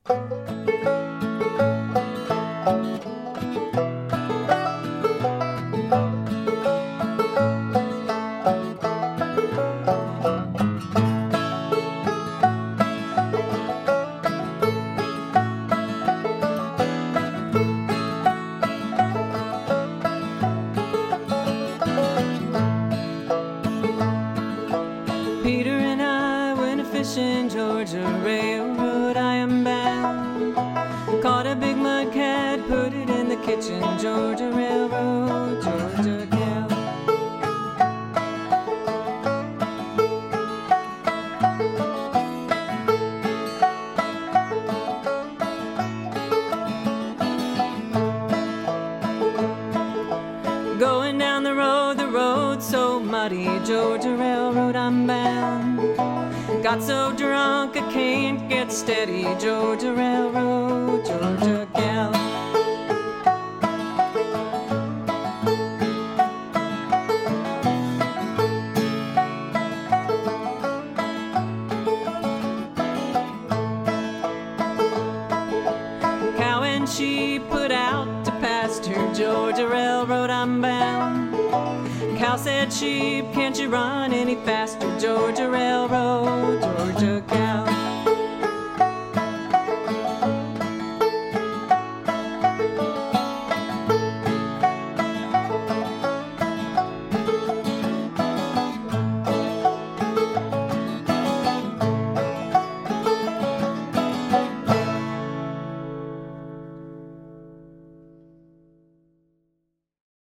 Peter and I went fishing Georgia Railroad, I am bound. Caught a big mud cat, put it in the kitchen, Georgia Railroad, Georgia gal. Going down the road so muddy, Georgia Railroad, I'm bound. Got so drunk I can't get steady, Georgia Railroad, Georgia gal. Cow and sheep put out to pasture, Georgia Railroad, I'm bound. Cow said, sheep, can't you run any faster, Georgia Railroad, Georgia cow.